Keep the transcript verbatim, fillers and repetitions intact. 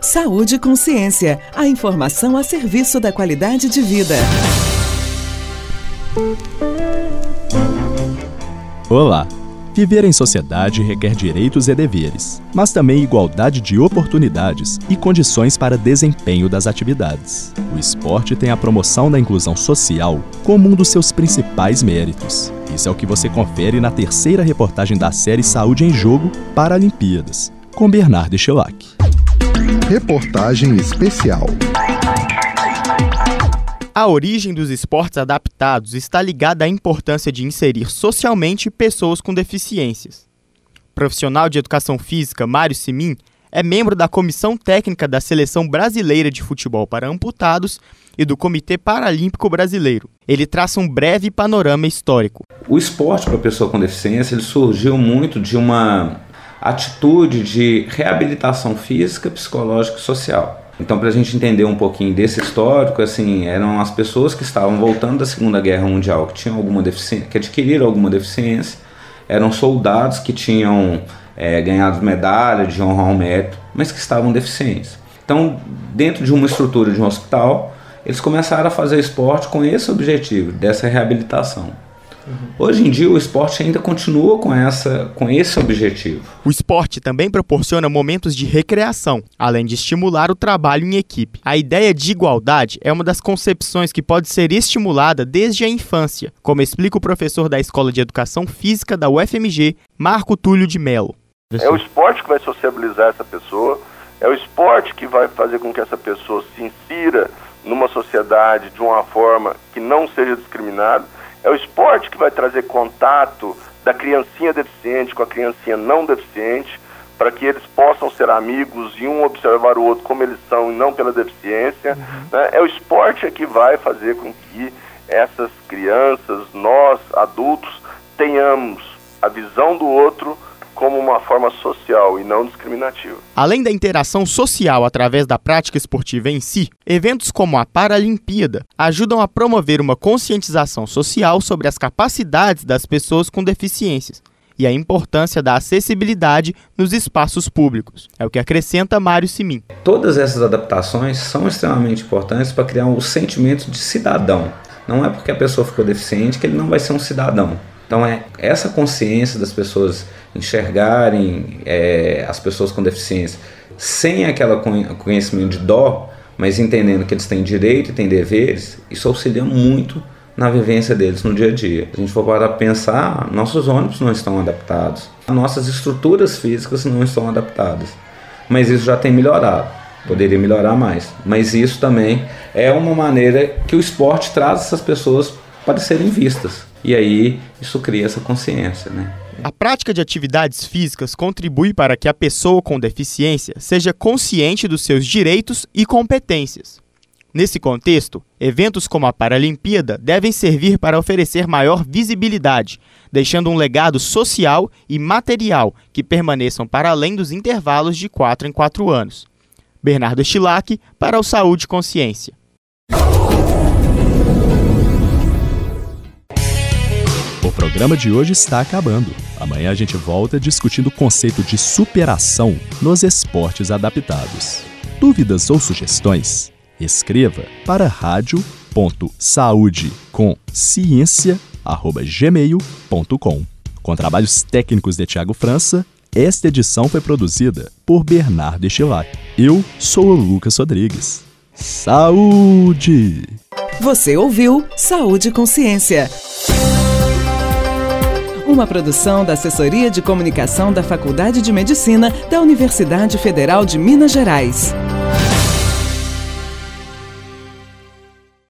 Saúde e Consciência, a informação a serviço da qualidade de vida. Olá! Viver em sociedade requer direitos e deveres, mas também igualdade de oportunidades e condições para desempenho das atividades. O esporte tem a promoção da inclusão social como um dos seus principais méritos. Isso é o que você confere na terceira reportagem da série Saúde em Jogo Paralimpíadas, com Bernardo Estilac. Reportagem especial. A origem dos esportes adaptados está ligada à importância de inserir socialmente pessoas com deficiências. O profissional de educação física Mário Simin é membro da Comissão Técnica da Seleção Brasileira de Futebol para Amputados e do Comitê Paralímpico Brasileiro. Ele traça um breve panorama histórico. O esporte para a pessoa com deficiência ele surgiu muito de uma atitude de reabilitação física, psicológica e social. Então, para a gente entender um pouquinho desse histórico, assim, eram as pessoas que estavam voltando da Segunda Guerra Mundial, que tinham alguma deficiência, que adquiriram alguma deficiência, eram soldados que tinham é, ganhado medalha de honra ao mérito, mas que estavam deficientes. Então, dentro de uma estrutura de um hospital, eles começaram a fazer esporte com esse objetivo, dessa reabilitação. Uhum. Hoje em dia o esporte ainda continua com, essa, com esse objetivo. O esporte também proporciona momentos de recreação, além de estimular o trabalho em equipe. A ideia de igualdade é uma das concepções que pode ser estimulada desde a infância, como explica o professor da Escola de Educação Física da U F M G, Marco Túlio de Mello. É o esporte que vai sociabilizar essa pessoa, é o esporte que vai fazer com que essa pessoa se insira numa sociedade de uma forma que não seja discriminada. É o esporte que vai trazer contato da criancinha deficiente com a criancinha não deficiente, para que eles possam ser amigos e um observar o outro como eles são e não pela deficiência. Uhum. Né? É o esporte que vai fazer com que essas crianças, nós, adultos, tenhamos a visão do outro como uma forma social e não discriminativa. Além da interação social através da prática esportiva em si, eventos como a Paralimpíada ajudam a promover uma conscientização social sobre as capacidades das pessoas com deficiências e a importância da acessibilidade nos espaços públicos. É o que acrescenta Mário Simin. Todas essas adaptações são extremamente importantes para criar um sentimento de cidadão. Não é porque a pessoa ficou deficiente que ele não vai ser um cidadão. Então é essa consciência das pessoas enxergarem é, as pessoas com deficiência sem aquele conhecimento de dó, mas entendendo que eles têm direito e têm deveres, isso auxilia muito na vivência deles no dia a dia. Se a gente for parar para pensar, nossos ônibus não estão adaptados, nossas estruturas físicas não estão adaptadas, mas isso já tem melhorado, poderia melhorar mais, mas isso também é uma maneira que o esporte traz essas pessoas para serem vistas. E aí, isso cria essa consciência, né? A prática de atividades físicas contribui para que a pessoa com deficiência seja consciente dos seus direitos e competências. Nesse contexto, eventos como a Paralimpíada devem servir para oferecer maior visibilidade, deixando um legado social e material que permaneçam para além dos intervalos de quatro em quatro anos. Bernardo Estilac, para o Saúde e Consciência. O programa de hoje está acabando. Amanhã a gente volta discutindo o conceito de superação nos esportes adaptados. Dúvidas ou sugestões? Escreva para rádio ponto saúde com ciência arroba gmail ponto com. Com trabalhos técnicos de Tiago França, esta edição foi produzida por Bernardo Estilac. Eu sou o Lucas Rodrigues. Saúde! Você ouviu Saúde e Consciência. Uma produção da Assessoria de Comunicação da Faculdade de Medicina da Universidade Federal de Minas Gerais.